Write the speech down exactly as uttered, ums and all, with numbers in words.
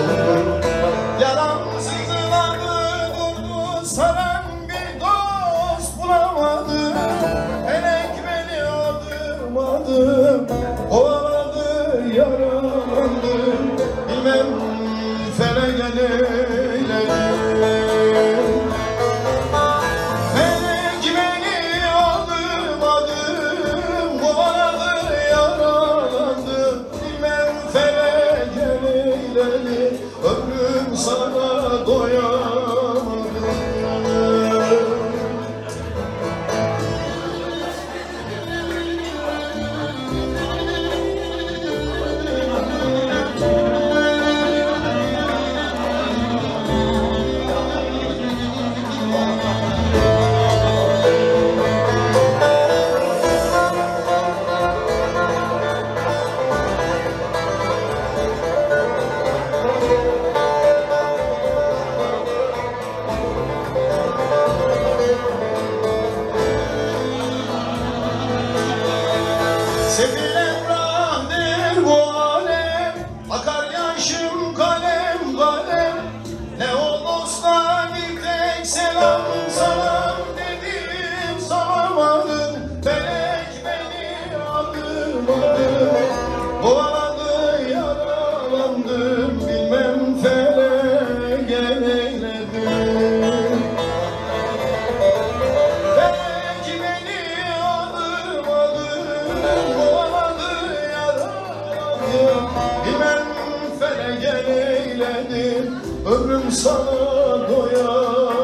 Yaramsızladı durdu saran bir dost bulamadım. Elek beni adım adım kovaladı yaralandı. Bilmem feleke neyledi. Melek beni adım adım kovaladı yaralandı. Bilmem feleke neyledi. Ömrüm sana doyamadım. Sefil emrahdır bu alem, akar yaşım kalem kalem. Ne olursa bir tek selam salam dedim sormadın. Felek beni aldırmadı, kovaladı yaralandım. Bilmem feleke neyledim. Felek beni aldırmadı, bilmem feleke neyledim. Ömrüm sana doyar.